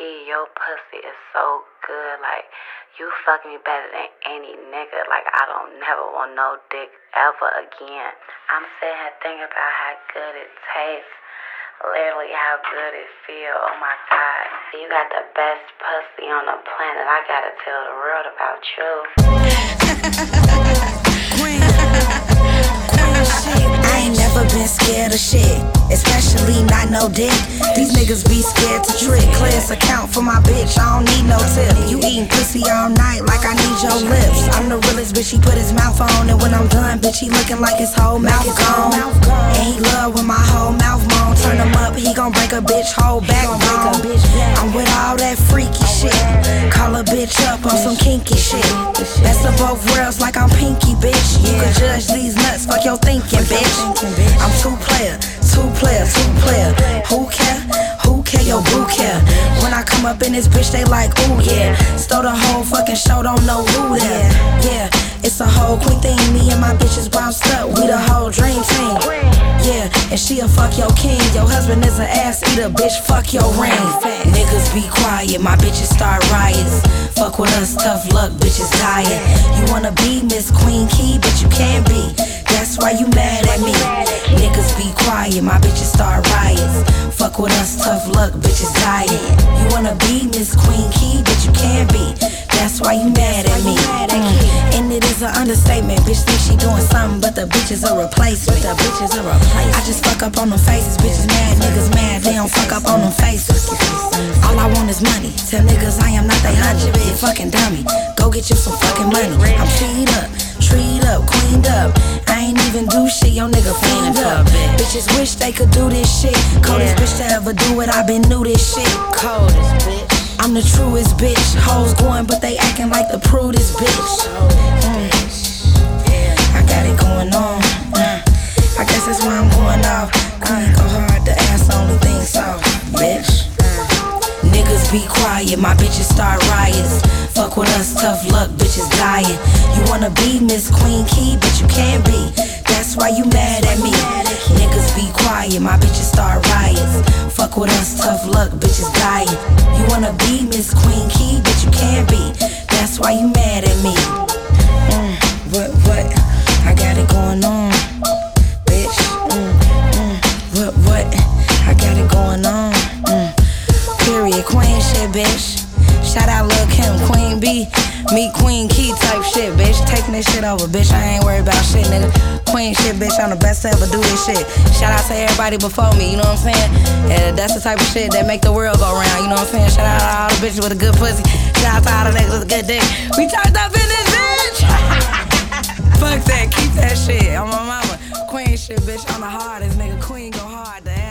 key, your pussy is so good. Like, you fuck me better than any nigga. Like, I don't never want no dick ever again. I'm sitting here thinking about how good it tastes. Literally how good it feel. Oh my God. You got the best pussy on the planet. I gotta tell the world about you. I ain't never been scared of shit, especially not no dick. These niggas be scared to trick. Clear's account for my bitch, I don't need no tip. You eating pussy all night like I need your lips. I'm the realest bitch, he put his mouth on. And when I'm done, bitch, he looking like his whole mouth gone. And he love when my whole mouth moan. Turn him up, he gon' break a bitch whole backbone. I'm with all that freaky shit. Call a bitch up on some kinky shit. Best of both worlds like I'm Pinky, bitch. You can judge these nuts, fuck your thinking, bitch. I'm two player. Who care? Who care? Your boo care. When I come up in this bitch, they like, ooh yeah. Stole the whole fucking show, don't know who there. Yeah, it's a whole queen thing. Me and my bitches bounced up, we the whole dream team. Yeah, and she'll fuck your king. Your husband is an ass eater, bitch, fuck your ring. Niggas be quiet, my bitches start riots. Fuck with us, tough luck, bitches dying. You wanna be Miss Queen Key, but you can't be. That's why you mad at me. Niggas be quiet, my bitches start riots. Fuck with us, tough luck, bitches dying. You wanna be Miss Queen Key, but you can't be. That's why you mad at me. And it is an understatement. Bitch think she doing something, but the bitch is a replacement. I just fuck up on them faces. Bitches mad, niggas mad. They don't fuck up on them faces. All I want is money. Tell niggas I am not they honey. You fucking dummy. Go get you some fucking money. I'm feed up, treed up, queened up. I ain't even do shit, your nigga fiend up. Bitches wish they could do this shit. Coldest bitch to ever do it, I been knew this shit. Coldest bitch. I'm the truest bitch. Hoes going, but they acting like the prudest bitch. I got it going on. I guess that's why I'm going off. Queen go hard, the ass only thing soft, bitch. Niggas be quiet, my bitches start riots. Fuck with us, tough luck, bitches dying. You wanna be Miss Queen Key, but you can't be. That's why you mad at me. Niggas be quiet, my bitches start riots. Fuck with us, tough luck, bitches dying. You wanna be Miss Queen Key, but you can't be. That's why you mad at me. What? I got it going on, bitch. What? I got it going on. Period, queen shit, bitch. Shout out Lil' Kim, Queen B, me Queen Key type shit, bitch. Taking this shit over, bitch. I ain't worried about shit, nigga. Queen shit, bitch. I'm the best to ever do this shit. Shout out to everybody before me, you know what I'm saying? Yeah, that's the type of shit that make the world go round, you know what I'm saying? Shout out to all the bitches with a good pussy. Shout out to all the niggas with a good dick. We turned up in this bitch. Fuck that, keep that shit on my mama. Queen shit, bitch. I'm the hardest, nigga. Queen go hard, the ass.